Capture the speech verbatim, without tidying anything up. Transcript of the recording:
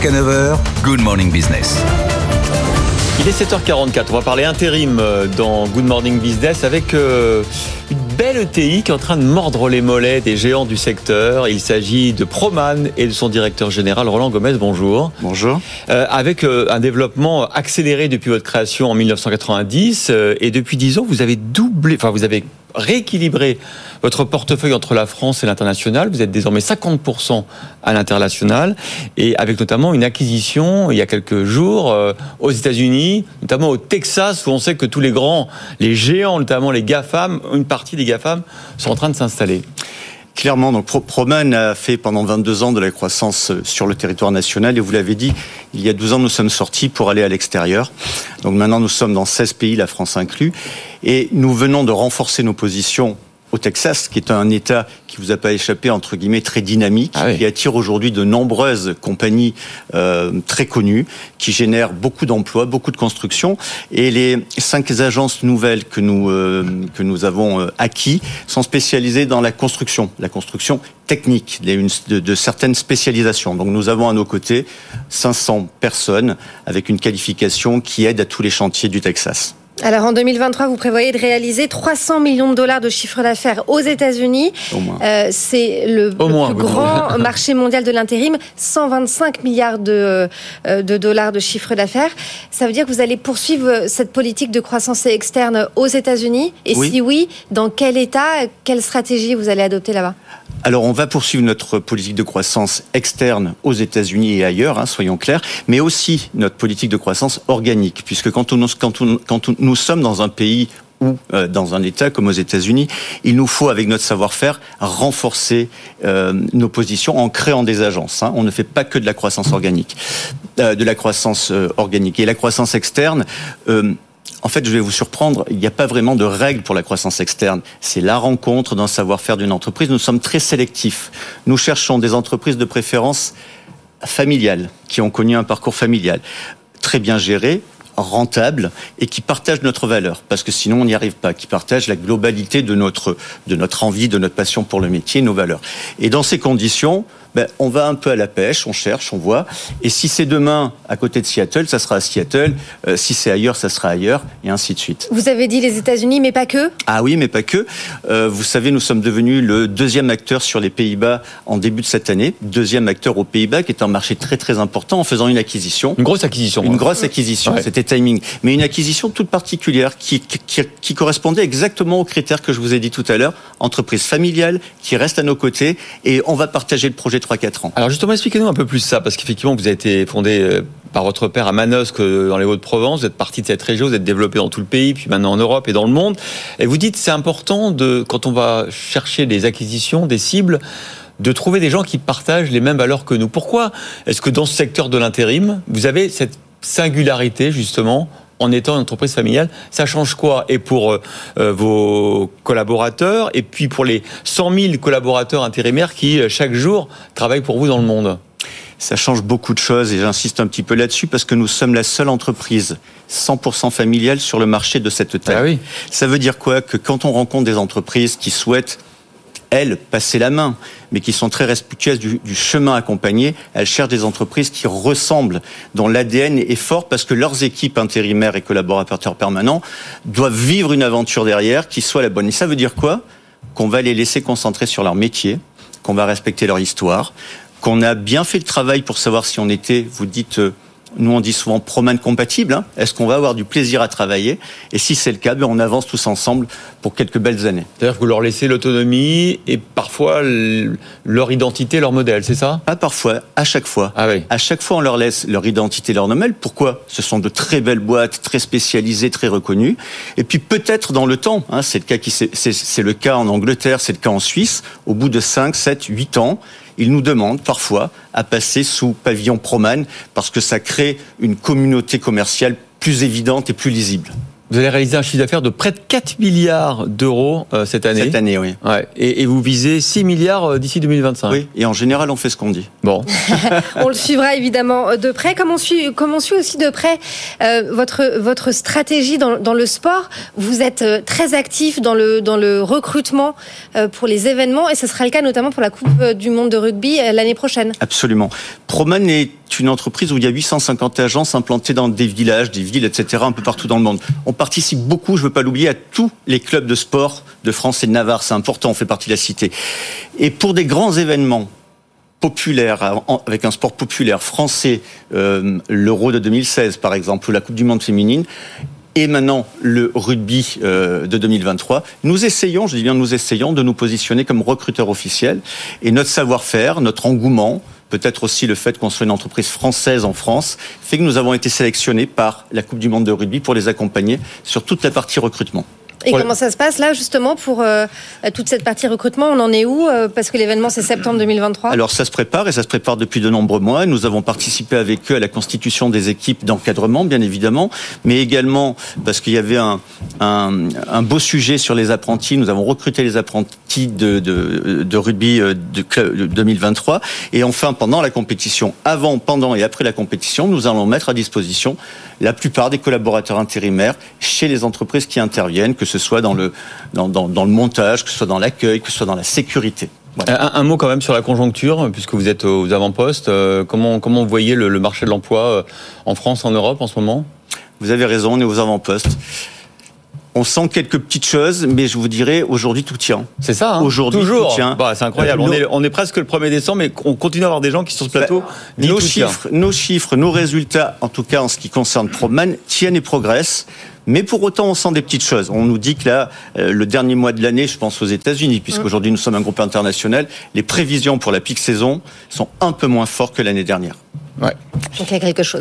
Jusqu'à neuf heures, Good Morning Business. Il est sept heures quarante-quatre, on va parler intérim dans Good Morning Business avec euh, une belle E T I qui est en train de mordre les mollets des géants du secteur. Il s'agit de Proman et de son directeur général Roland Gomez, bonjour. Bonjour. Euh, avec euh, un développement accéléré depuis votre création en dix-neuf cent quatre-vingt-dix euh, et depuis dix ans, vous avez doublé, enfin vous avez rééquilibré votre portefeuille entre la France et l'international. Vous êtes désormais cinquante pour cent à l'international et avec notamment une acquisition il y a quelques jours euh, aux États-Unis, notamment au Texas où on sait que tous les grands, les géants, notamment les GAFAM, une partie des GAFAM sont en train de s'installer. Clairement, donc Proman a fait pendant vingt-deux ans de la croissance sur le territoire national et vous l'avez dit, il y a douze ans nous sommes sortis pour aller à l'extérieur. Donc maintenant nous sommes dans seize pays, la France inclus, et nous venons de renforcer nos positions au Texas, qui est un État qui vous a pas échappé, entre guillemets, très dynamique, ah oui. qui attire aujourd'hui de nombreuses compagnies euh, très connues, qui génèrent beaucoup d'emplois, beaucoup de construction. Et les cinq agences nouvelles que nous euh, que nous avons euh, acquis sont spécialisées dans la construction, la construction technique, de, de, de certaines spécialisations. Donc nous avons à nos côtés cinq cents personnes avec une qualification qui aide à tous les chantiers du Texas. Alors en deux mille vingt-trois, vous prévoyez de réaliser trois cents millions de dollars de chiffre d'affaires aux États-Unis. Au moins. Euh, c'est le, Au le moins, plus grand marché mondial de l'intérim, cent vingt-cinq milliards de, euh, de dollars de chiffre d'affaires. Ça veut dire que vous allez poursuivre cette politique de croissance externe aux États-Unis. Et oui. si oui, dans quel état, quelle stratégie vous allez adopter là-bas ? Alors, on va poursuivre notre politique de croissance externe aux États-Unis et ailleurs, hein, soyons clairs, mais aussi notre politique de croissance organique, puisque quand, on, quand, on, quand on, nous sommes dans un pays ou euh, dans un État comme aux États-Unis, il nous faut, avec notre savoir-faire, renforcer euh, nos positions en créant des agences. Hein. On ne fait pas que de la croissance organique, euh, de la croissance euh, organique. Et la croissance externe... Euh, En fait, je vais vous surprendre, il n'y a pas vraiment de règles pour la croissance externe. C'est la rencontre d'un savoir-faire d'une entreprise. Nous sommes très sélectifs. Nous cherchons des entreprises de préférence familiales, qui ont connu un parcours familial, très bien gérées, rentables et qui partagent notre valeur. Parce que sinon, on n'y arrive pas. Qui partagent la globalité de notre, de notre envie, de notre passion pour le métier, nos valeurs. Et dans ces conditions... Ben, on va un peu à la pêche, on cherche, on voit. Et si c'est demain à côté de Seattle, ça sera à Seattle. Euh, si c'est ailleurs, ça sera ailleurs, et ainsi de suite. Vous avez dit les États-Unis, mais pas que ? Ah oui, mais pas que. Euh, vous savez, nous sommes devenus le deuxième acteur sur les Pays-Bas en début de cette année. Deuxième acteur aux Pays-Bas, qui est un marché très très important, en faisant une acquisition. Une grosse acquisition. Une hein. grosse acquisition, ouais. C'était timing. Mais une acquisition toute particulière, qui, qui, qui correspondait exactement aux critères que je vous ai dit tout à l'heure. Entreprise familiale, qui reste à nos côtés, et on va partager le projet trois à quatre ans. Alors justement, expliquez-nous un peu plus ça, parce qu'effectivement, vous avez été fondé par votre père à Manosque, dans les Hauts-de-Provence, vous êtes parti de cette région, vous êtes développé dans tout le pays, puis maintenant en Europe et dans le monde, et vous dites c'est important, de, quand on va chercher des acquisitions, des cibles, de trouver des gens qui partagent les mêmes valeurs que nous. Pourquoi est-ce que dans ce secteur de l'intérim, vous avez cette singularité justement en étant une entreprise familiale? Ça change quoi? Et pour euh, vos collaborateurs, et puis pour les cent mille collaborateurs intérimaires qui, chaque jour, travaillent pour vous dans le monde? Ça change beaucoup de choses, et j'insiste un petit peu là-dessus, parce que nous sommes la seule entreprise cent pour cent familiale sur le marché de cette taille. Ah oui. Ça veut dire quoi? Que quand on rencontre des entreprises qui souhaitent, elles, passer la main, mais qui sont très respectueuses du, du chemin accompagné, elles cherchent des entreprises qui ressemblent, dont l'A D N est fort, parce que leurs équipes intérimaires et collaborateurs permanents doivent vivre une aventure derrière qui soit la bonne. Et ça veut dire quoi? Qu'on va les laisser concentrer sur leur métier, qu'on va respecter leur histoire, qu'on a bien fait le travail pour savoir si on était, vous dites... Euh, nous, on dit souvent Proman compatible. Hein. Est-ce qu'on va avoir du plaisir à travailler? Et si c'est le cas, ben on avance tous ensemble pour quelques belles années. C'est-à-dire que vous leur laissez l'autonomie et parfois leur identité, leur modèle, c'est ça? Pas parfois, à chaque fois. Ah oui. À chaque fois, on leur laisse leur identité, leur modèle. Pourquoi? Ce sont de très belles boîtes, très spécialisées, très reconnues. Et puis peut-être dans le temps, hein, c'est le cas qui, c'est, c'est, c'est le cas en Angleterre, c'est le cas en Suisse. Au bout de cinq, sept, huit ans, ils nous demandent parfois à passer sous pavillon Proman parce que ça crée une communauté commerciale plus évidente et plus lisible. Vous allez réaliser un chiffre d'affaires de près de quatre milliards d'euros euh, cette année. Cette année, oui. Ouais. Et, et vous visez six milliards d'ici deux mille vingt-cinq. Oui, et en général, on fait ce qu'on dit. Bon. On le suivra évidemment de près. Comme on suit, comme on suit aussi de près euh, votre, votre stratégie dans, dans le sport, vous êtes très actif dans le, dans le recrutement euh, pour les événements, et ce sera le cas notamment pour la Coupe du Monde de rugby euh, l'année prochaine. Absolument. Proman est une entreprise où il y a huit cent cinquante agences implantées dans des villages, des villes, et cetera, un peu partout dans le monde. On participe beaucoup, je ne veux pas l'oublier, à tous les clubs de sport de France et de Navarre. C'est important, on fait partie de la cité. Et pour des grands événements populaires, avec un sport populaire français, euh, l'Euro de deux mille seize par exemple, ou la Coupe du Monde féminine, et maintenant le rugby euh, de deux mille vingt-trois, nous essayons, je dis bien nous essayons, de nous positionner comme recruteurs officiels. Et notre savoir-faire, notre engouement, peut-être aussi le fait qu'on soit une entreprise française en France, fait que nous avons été sélectionnés par la Coupe du Monde de rugby pour les accompagner sur toute la partie recrutement. Et comment ça se passe là justement pour euh, toute cette partie recrutement? On en est où euh, parce que l'événement c'est septembre deux mille vingt-trois. Alors ça se prépare et ça se prépare depuis de nombreux mois. Nous avons participé avec eux à la constitution des équipes d'encadrement bien évidemment, mais également parce qu'il y avait un, un, un beau sujet sur les apprentis. Nous avons recruté les apprentis de, de, de rugby de, de deux mille vingt-trois, et enfin pendant la compétition, avant, pendant et après la compétition, nous allons mettre à disposition la plupart des collaborateurs intérimaires chez les entreprises qui interviennent, que ce soit dans le, dans, dans, dans le montage, que ce soit dans l'accueil, que ce soit dans la sécurité. Voilà. Un, un mot quand même sur la conjoncture, puisque vous êtes aux avant-postes. Euh, comment, comment vous voyez le, le marché de l'emploi en France, en Europe en ce moment? Vous avez raison, on est aux avant-postes. On sent quelques petites choses, mais je vous dirais, aujourd'hui, tout tient. C'est ça, hein. Aujourd'hui, toujours. tout tient. Bah, c'est incroyable. Euh, on, est, on est presque le premier décembre, mais on continue à avoir des gens qui sont sur ce plateau. Bah, nos, chiffres, nos chiffres, nos résultats, en tout cas en ce qui concerne Proman, tiennent et progressent. Mais pour autant, on sent des petites choses. On nous dit que là, euh, le dernier mois de l'année, je pense aux États-Unis, puisqu'aujourd'hui nous sommes un groupe international, les prévisions pour la peak saison sont un peu moins fortes que l'année dernière. Ouais. Donc il y a quelque chose.